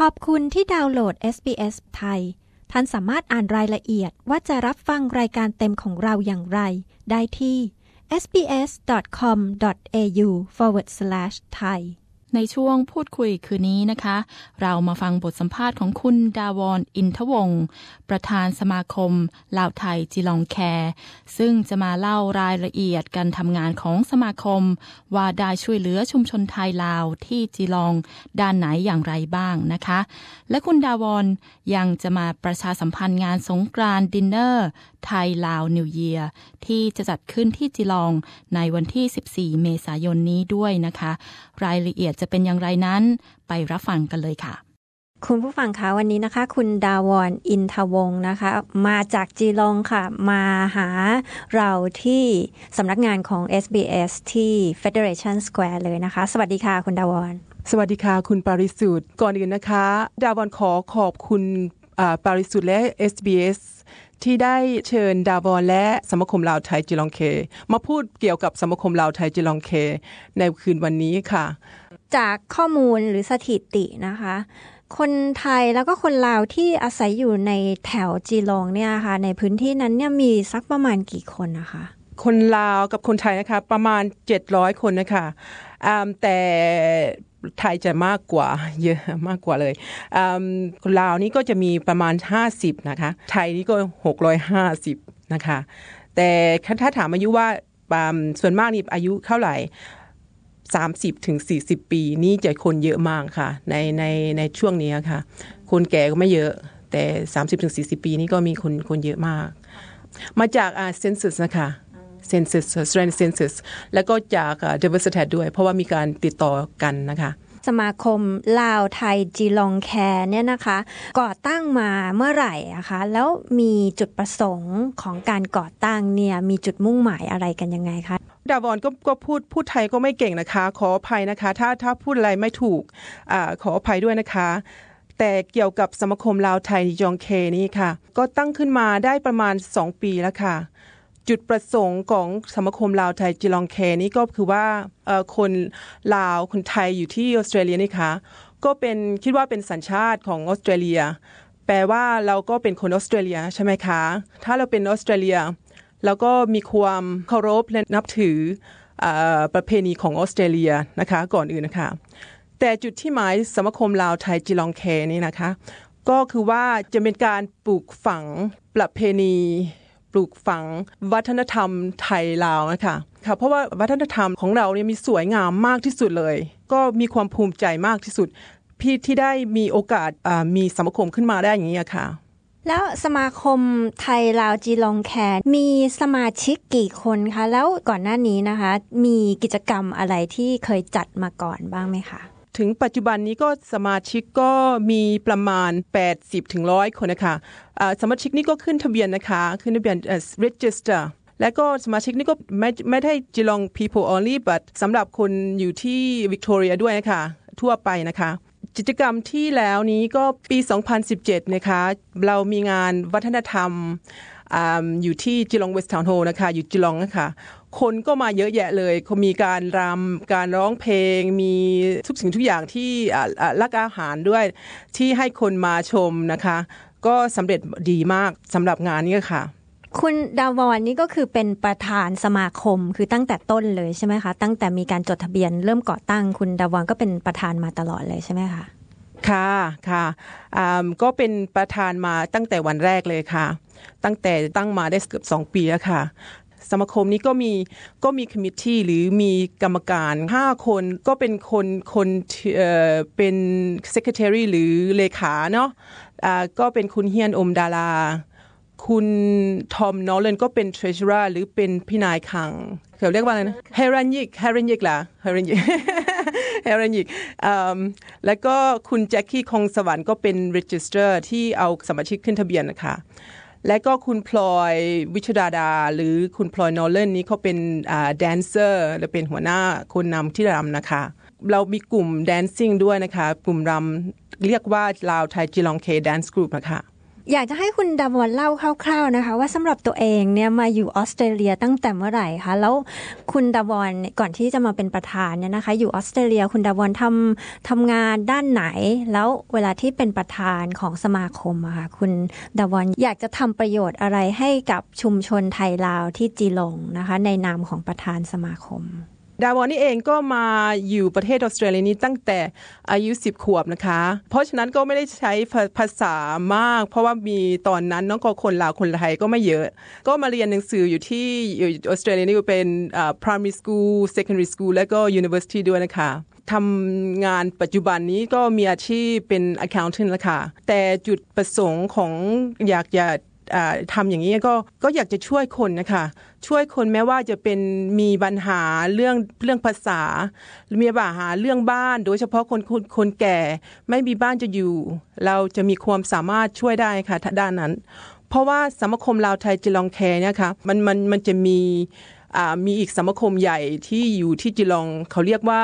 ขอบคุณที่ดาวน์โหลด SBS ไทยท่านสามารถอ่านรายละเอียดว่าจะรับฟังรายการเต็มของเราอย่างไรได้ที่ sbs.com.au/thai ในช่วงพูดคุยคืนนี้นะคะเรามาฟังบทสัมภาษณ์ของคุณดาวรอินทวงศ์ประธานสมาคมลาวไทยจีลองแคร์ซึ่งจะมาเล่ารายละเอียดการทำงานของสมาคมว่าได้ช่วยเหลือชุมชนไทยลาวที่จีลองด้านไหนอย่างไรบ้างนะคะและคุณดาวรยังจะมาประชาสัมพันธ์งานสงกรานต์ดินเนอร์ไทยลาวนิวเยียร์ที่จะจัดขึ้นที่จีลองในวันที่14เมษายนนี้ด้วยนะคะรายละเอียดจะเป็นอย่างไรนั้นไปรับฟังกันเลยค่ะคุณผู้ฟังคะวันนี้นะคะคุณดาวรอินทวงศ์นะคะมาจากจีลองค่ะมาหาเราที่สำนักงานของ SBS ที่ Federation Square เลยนะคะสวัสดีค่ะคุณดาวรสวัสดีค่ะคุณปาริสุทธิ์ก่อนอื่นนะคะดาวรขอบคุณปาริสุทธิ์และ SBS ที่ได้เชิญดาวรและสมาคมลาวไทยจีลองเคมาพูดเกี่ยวกับสมาคมลาวไทยจีลองเคในคืนวันนี้ค่ะจากข้อมูลหรือสถิตินะคะคนไทยแล้วก็คนลาวที่อาศัยอยู่ในแถวจีลองเนี่ยค่ะในพื้นที่นั้นเนี่ยมีสักประมาณกี่คนนะคะคนลาวกับคนไทยนะคะประมาณ700คนนะคะแต่ไทยจะมากกว่าเยอะมากกว่าเลยคนลาวนี่ก็จะมีประมาณ50นะคะไทยนี่ก็650นะคะแต่ถ้าถามอายุว่าส่วนมากนี่อายุเท่าไหร่30ถึง40ปีนี่จะคนเยอะมากค่ะในช่วงนี้ค่ะคนแก่ก็ไม่เยอะแต่30ถึง40ปีนี่ก็มีคนเยอะมากมาจากcensus นะคะcensus Australian census แล้วก็จาก diversity ด้วยเพราะว่ามีการติดต่อกันนะคะสมาคมลาวไทยจีลองแคร์เนี่ยนะคะก่อตั้งมาเมื่อไหร่อะคะแล้วมีจุดประสงค์ของการก่อตั้งเนี่ยมีจุดมุ่งหมายอะไรกันยังไงคะดาวรก็พูดไทยก็ไม่เก่งนะคะขออภัยนะคะถ้าพูดอะไรไม่ถูกขออภัยด้วยนะคะแต่เกี่ยวกับสมาคมลาวไทยจีลองแคร์นี่ค่ะก็ตั้งขึ้นมาได้ประมาณ2ปีแล้วค่ะจุดประสงค์ของสมาคมลาวไทยจีลองแคร์นี่ก็คือว่าคนลาวคนไทยอยู่ที่ออสเตรเลียนี่ค่ะก็คิดว่าเป็นสัญชาติของออสเตรเลียแปลว่าเราก็เป็นคนออสเตรเลียใช่ไหมคะถ้าเราเป็นออสเตรเลียเราก็มีความเคารพและนับถือประเพณีของออสเตรเลียนะคะก่อนอื่นนะคะแต่จุดที่หมายสมาคมลาวไทยจีลองแคร์นี่นะคะก็คือว่าจะเป็นการปลูกฝังประเพณีปลูกฝังวัฒนธรรมไทยลาวนะคะค่ะเพราะว่าวัฒนธรรมของเราเนี่ยมีสวยงามมากที่สุดเลยก็มีความภูมิใจมากที่สุดพี่ที่ได้มีโอกาสมีสมาคมขึ้นมาได้อย่างนี้ค่ะแล้วสมาคมไทยลาวจีลองแคร์มีสมาชิกกี่คนคะแล้วก่อนหน้านี้นะคะมีกิจกรรมอะไรที่เคยจัดมาก่อนบ้างไหมคะถึงปัจจุบันนี้ก็สมาชิกก็มีประมาณ80ถึง100คนนะคะสมาชิกนี่ก็ขึ้นทะเบียนนะคะขึ้นทะเบียนregister และก็สมาชิกนี่ก็ไม่ได้ Geelong people only but สำหรับคนอยู่ที่ Victoria ด้วยนะคะทั่วไปนะคะกิจกรรมที่แล้วนี้ก็ปี2017นะคะเรามีงานวัฒนธรรมอยู่ที่ Geelong West Town Hall นะคะอยู่ Geelong นะคะคนก็มาเยอะแยะเลยเขามีการรำการร้องเพลงมีทุกสิ่งทุกอย่างที่รักอาหารด้วยที่ให้คนมาชมนะคะก็สำเร็จดีมากสำหรับงานนี้ค่ะคุณดาวรนี่ก็คือเป็นประธานสมาคมคือตั้งแต่ต้นเลยใช่ไหมคะตั้งแต่มีการจดทะเบียนเริ่มก่อตั้งคุณดาวรก็เป็นประธานมาตลอดเลยใช่ไหมคะค่ะก็เป็นประธานมาตั้งแต่วันแรกเลยค่ะตั้งแต่ตั้งมาได้เกือบ2ปีแล้วค่ะสมาคมนี้ก็มีคอมมิตตี้หรือมีกรรมการ5คนก็เป็นคนเป็น secretary หรือเลขาเนาะก็เป็นคุณเฮียนอมดาราคุณทอมนอลเลนก็เป็น treasurer หรือเป็นพี่นายขังเขาเรียกว่าอะไรนะเฮรันยิกล่ะเฮรันยิกแล้วก็คุณแจ็คกี้คงสวรรค์ก็เป็น registrar ที่เอาสมาชิกขึ้นทะเบียนนะคะและก็คุณพลอยวิชดาดาหรือคุณพลอยนอลเลนนี้เขาเป็นแดนเซอร์และเป็นหัวหน้าคนนำที่รำนะคะเรามีกลุ่ม dancing ด้วยนะคะกลุ่มรำเรียกว่าลาวไทยจีลองเค dance group นะคะอยากจะให้คุณดาวอนเล่าคร่าวๆนะคะว่าสำหรับตัวเองเนี่ยมาอยู่ออสเตรเลียตั้งแต่เมื่อไหร่คะแล้วคุณดาวอนก่อนที่จะมาเป็นประธานเนี่ยนะคะอยู่ออสเตรเลียคุณดาวอนทำงานด้านไหนแล้วเวลาที่เป็นประธานของสมาคมอะค่ะคุณดาวอนอยากจะทำประโยชน์อะไรให้กับชุมชนไทยลาวที่จีลงนะคะในนามของประธานสมาคมดาวอนนี่เองก็มาอยู่ประเทศออสเตรเลียนี้ตั้งแต่อายุ10 ขวบนะคะเพราะฉะนั้นก็ไม่ได้ใช้ภาษามากเพราะว่ามีตอนนั้นน้องก็คนลาวคนไทยก็ไม่เยอะก็มาเรียนหนังสืออยู่ที่ออสเตรเลียนี่เป็น primary school secondary school และก็ university ด้วยนะคะทำงานปัจจุบันนี้ก็มีอาชีพเป็น accountant แล้วค่ะแต่จุดประสงค์ของอยากจะทำอย่างนี้ก็อยากจะช่วยคนนะคะช่วยคนแม้ว่าจะเป็นมีปัญหาเรื่องภาษามีปัญหาเรื่องบ้านโดยเฉพาะคนแก่ไม่มีบ้านจะอยู่เราจะมีความสามารถช่วยได้ค่ะด้านนั้นเพราะว่าสมาคมลาวไทยจีลองแคร์เนี่ยค่ะมันจะมีอีกสมาคมใหญ่ที่อยู่ที่จีลองเขาเรียกว่า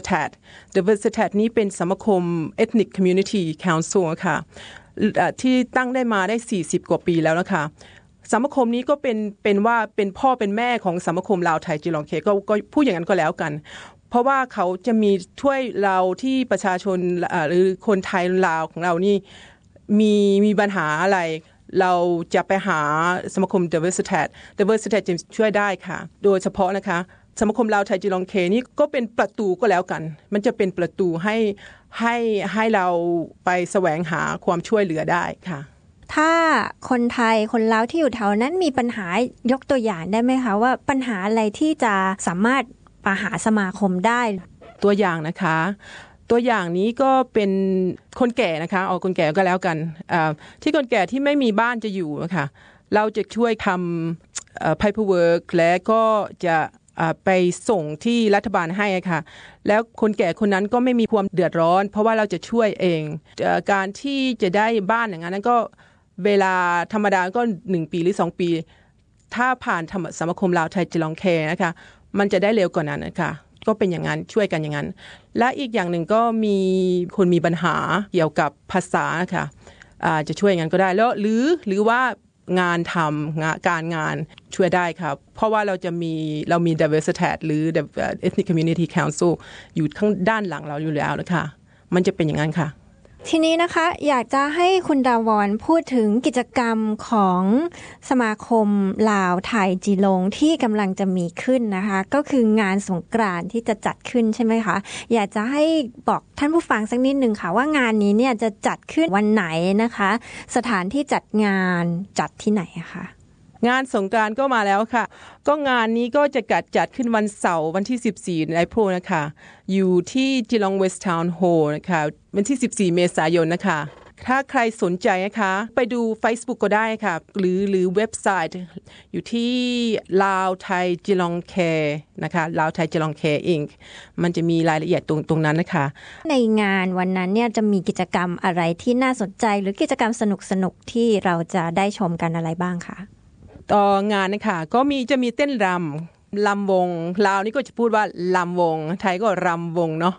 Diversitat นี้เป็นสมาคม Ethnic Community Council ค่ะที่ตั้งได้มาได้40 กว่าปีแล้วนะคะสมาคมนี้ก็เป็นว่าเป็นพ่อเป็นแม่ของสมาคมลาวไทยจีลองเคก็พูดอย่างนั้นก็แล้วกันเพราะว่าเขาจะมีช่วยเราที่ประชาชนหรือคนไทยลาวของเรานี่มีปัญหาอะไรเราจะไปหาสมาคม Diversitat จะช่วยได้ค่ะโดยเฉพาะนะคะสมาคมลาวไทยจีลองเคนี่ก็เป็นประตูก็แล้วกันมันจะเป็นประตูให้เราไปแสวงหาความช่วยเหลือได้ค่ะถ้าคนไทยคนลาวที่อยู่แถวนั้นมีปัญหายกตัวอย่างได้ไหมคะว่าปัญหาอะไรที่จะสามารถมาหาสมาคมได้ตัวอย่างนะคะตัวอย่างนี้ก็เป็นคนแก่นะคะเอาคนแก่ก็แล้วกันที่คนแก่ที่ไม่มีบ้านจะอยู่นะคะเราจะช่วยทำpaperwork และก็จะไปส่งที่รัฐบาลให้ค่ะแล้วคนแก่คนนั้นก็ไม่มีความเดือดร้อนเพราะว่าเราจะช่วยเองการที่จะได้บ้านอย่างนั้นก็เวลาธรรมดาก็1 ปีหรือ2 ปีถ้าผ่านสมาคมลาวไทยจีลองแคร์นะคะมันจะได้เร็วกว่านั้นนะคะก็เป็นอย่างนั้นช่วยกันอย่างนั้นและอีกอย่างหนึ่งก็มีคนมีปัญหาเกี่ยวกับภาษาค่ะจะช่วยอย่างนั้นก็ได้แล้วหรือว่างานทำการงานช่วยได้ครับเพราะว่าเรามี Diversitat หรือ Ethnic Community Council อยู่ข้างด้านหลังเราอยู่แล้วนะคะมันจะเป็นอย่างนั้นค่ะทีนี้นะคะอยากจะให้คุณดาวอนพูดถึงกิจกรรมของสมาคมลาวไทยจีลงที่กำลังจะมีขึ้นนะคะก็คืองานสงกรานต์ที่จะจัดขึ้นใช่ไหมคะอยากจะให้บอกท่านผู้ฟังสักนิดนึงค่ะว่างานนี้เนี่ยจะจัดขึ้นวันไหนนะคะสถานที่จัดงานจัดที่ไหนคะงานสงกรานต์ก็มาแล้วค่ะก็งานนี้ก็จะจัดขึ้นวันเสาร์วันที่14 มีนาคมนะคะอยู่ที่จีลองเวสต์ทาวน์โฮลนะคะวันที่14 เมษายนนะคะถ้าใครสนใจนะคะไปดู Facebook ก็ได้ค่ะหรือเว็บไซต์อยู่ที่ลาวไทยจีลองแคร์นะคะลาวไทยจีลองแคร์อิงมันจะมีรายละเอียดตรงนั้นนะคะในงานวันนั้นเนี่ยจะมีกิจกรรมอะไรที่น่าสนใจหรือกิจกรรมสนุกที่เราจะได้ชมกันอะไรบ้างคะต่องานนะคะก็จะมีเต้นรำวงลาวนี่ก็จะพูดว่าลำวงไทยก็รำวงเนาะ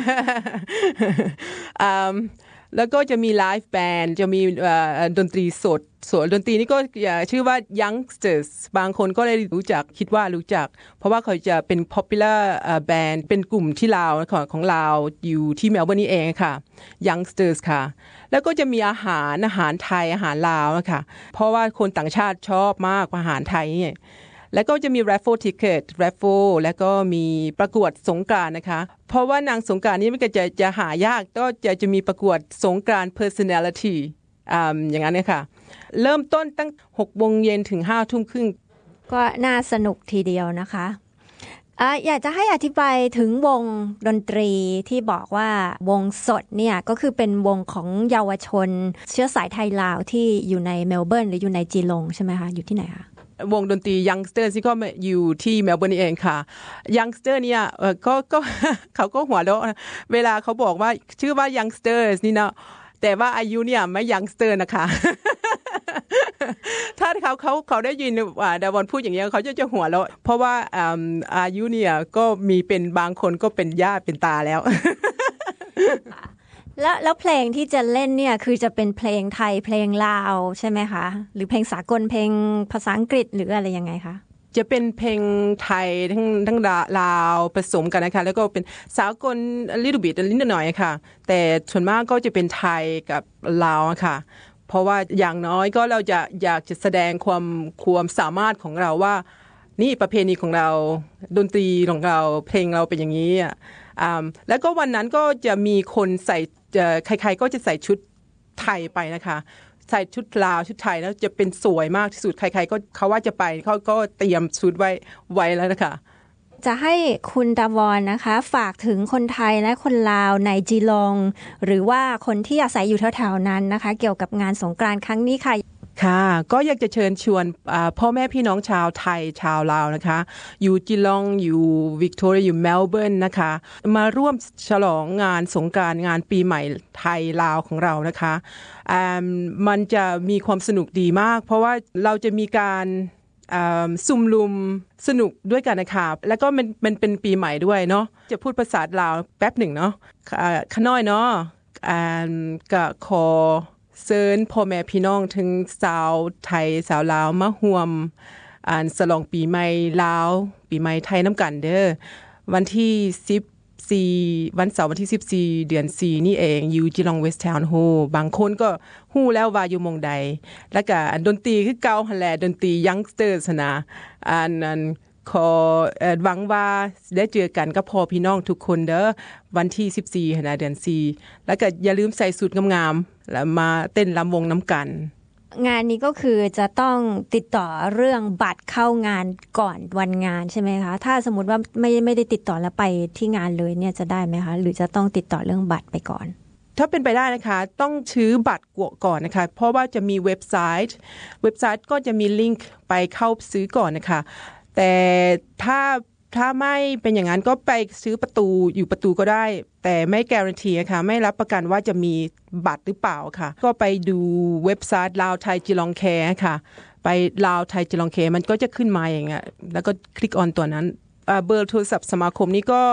แล้วก็จะมีไลฟ์แบนด์จะมีดนตรีสดดนตรีนี่ก็ชื่อว่า Youngsters บางคนก็เลยคิดว่ารู้จักเพราะว่าเขาจะเป็น popular band เป็นกลุ่มที่ลาวของลาวอยู่ที่เมลเบิร์นนี่เองค่ะ Youngsters ค่ะแล้วก็จะมีอาหารไทยอาหารลาวนะคะเพราะว่าคนต่างชาติชอบมากอาหารไทยนี่แล้วก็จะมี raffle ticket raffle แล้วก็มีประกวดสงกรานต์นะคะเพราะว่านางสงกรานต์นี้มันก็จะหายากก็จะมีประกวดสงกรานต์ personality อย่างนั้นนะคะเริ่มต้นตั้ง 18:00 นถึง 17:30 นก็น่าสนุกทีเดียวนะคะอยากจะให้อธิบายถึงวงดนตรีที่บอกว่าวงสดเนี่ยก็คือเป็นวงของเยาวชนเชื้อสายไทยลาวที่อยู่ในเมลเบิร์นหรืออยู่ในจีลงใช่ไหมคะอยู่ที่ไหนคะวงดนตรี Youngsters ที่ก็อยู่ที่เมลเบิร์นเองค่ะ Youngster เนี่ยก็เขาก็หัวเราะเวลาเขาบอกว่าชื่อว่า Youngsters นี่นะแต่ว่าอายุเนี่ยไม่ Youngster นะคะ ถ้าเขาได้ยินดาวอนพูดอย่างนี้เขาจะหัวเราะเพราะว่าอายุเนี่ยก็มีเป็นบางคนก็เป็นญาติเป็นตาแล้วแล้วเพลงที่จะเล่นเนี่ยคือจะเป็นเพลงไทยเพลงลาวใช่ไหมคะหรือเพลงสากลเพลงภาษาอังกฤษหรืออะไรยังไงคะจะเป็นเพลงไทยทั้งลาวผสมกันนะคะแล้วก็เป็นสากล little bit นิดหน่อยค่ะแต่ส่วนมากก็จะเป็นไทยกับลาวค่ะเพราะว่าอย่างน้อยก็เราจะอยากจะแสดงความสามารถของเราว่านี่ประเพณีของเราดนตรีของเราเพลงเราเป็นอย่างนี้แล้วก็วันนั้นก็จะมีคนใส่ใครๆก็จะใส่ชุดไทยไปนะคะใส่ชุดลาวชุดไทยแล้วจะเป็นสวยมากที่สุดใครๆก็เขาว่าจะไปเขาก็เตรียมชุดไว้แล้วนะคะจะให้คุณดาวอนนะคะฝากถึงคนไทยและคนลาวในจีลองหรือว่าคนที่อาศัยอยู่แถวๆนั้นนะคะเกี่ยวกับงานสงกรานต์ครั้งนี้ค่ะค่ะก็อยากจะเชิญชวนพ่อแม่พี่น้องชาวไทยชาวลาวนะคะอยู่จีลองอยู่วิกตอเรียอยู่เมลเบิร์นนะคะมาร่วมฉลองงานสงกรานต์งานปีใหม่ไทยลาวของเรานะคะมันจะมีความสนุกดีมากเพราะว่าเราจะมีการซุ่มลุมสนุกด้วยกันนะคะแล้วก็มันเป็นปีใหม่ด้วยเนาะจะพูดภาษาลาวแป๊บหนึ่งเนาะขน้อยเนาะก็ขอเชิญพ่อแม่พี่น้องถึงสาวไทยสาวลาวมาร่วมฉลองปีใหม่ลาวปีใหม่ไทยน้ำกันเด้อวันที่วันเสาร์วันที่14เดือน4นี่เองอยู่จีลองเวสต์ทาวน์โฮบางคนก็ฮู้แล้วว่าอยู่มองใดแล้วก็ดนตรีคือเก่าหั่นแหละดนตรียังสเตอร์สนะขอหวังว่าได้เจอกันกับพ่อพี่น้องทุกคนเด้อวันที่14เดือน4แล้วก็อย่าลืมใส่สูทงามๆแล้วมาเต้นรำวงน้ำกันงานนี้ก็คือจะต้องติดต่อเรื่องบัตรเข้างานก่อนวันงานใช่ไหมคะถ้าสมมติว่าไม่ได้ติดต่อแล้วไปที่งานเลยเนี่ยจะได้ไหมคะหรือจะต้องติดต่อเรื่องบัตรไปก่อนถ้าเป็นไปได้นะคะต้องซื้อบัตรก่อนนะคะเพราะว่าจะมีเว็บไซต์ก็จะมีลิงก์ไปเข้าซื้อก่อนนะคะแต่ถ้าไม่เป็นอย่างนั้นก็ไปซื้อประตูก็ได้แต่ไม่การันตีนะคะไม่รับประกันว่าจะมีบัตรหรือเปล่าค่ะก็ไปดูเว็บไซต์ลาวไทยจีลองแคร์ค่ะไปลาวไทยจีลองแคร์มันก็จะขึ้นมาอย่างเงี้ยแล้วก็คลิกออนตัวนั้นเบอร์โทรศัพท์สมาคมนี้ก็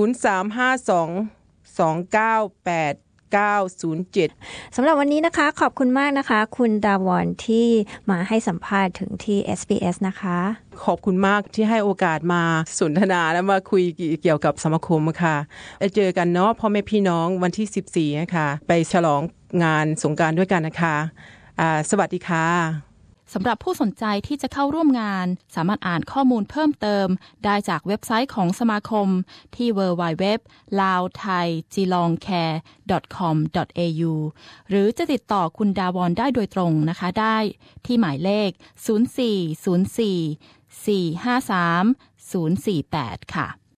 0352298907 สำหรับวันนี้นะคะขอบคุณมากนะคะคุณดาวอนที่มาให้สัมภาษณ์ถึงที่ SBS นะคะขอบคุณมากที่ให้โอกาสมาสนทนาและมาคุยเกี่ยวกับสมาคมค่ะเจอกันเนาะพ่อแม่พี่น้องวันที่14นะคะไปฉลองงานสงกรานต์ด้วยกันนะคะสวัสดีค่ะสำหรับผู้สนใจที่จะเข้าร่วมงานสามารถอ่านข้อมูลเพิ่มเติมได้จากเว็บไซต์ของสมาคมที่ www.laothai.com.au หรือจะติดต่อคุณดาวอนได้โดยตรงนะคะได้ที่หมายเลข0404 453 048 ค่ะ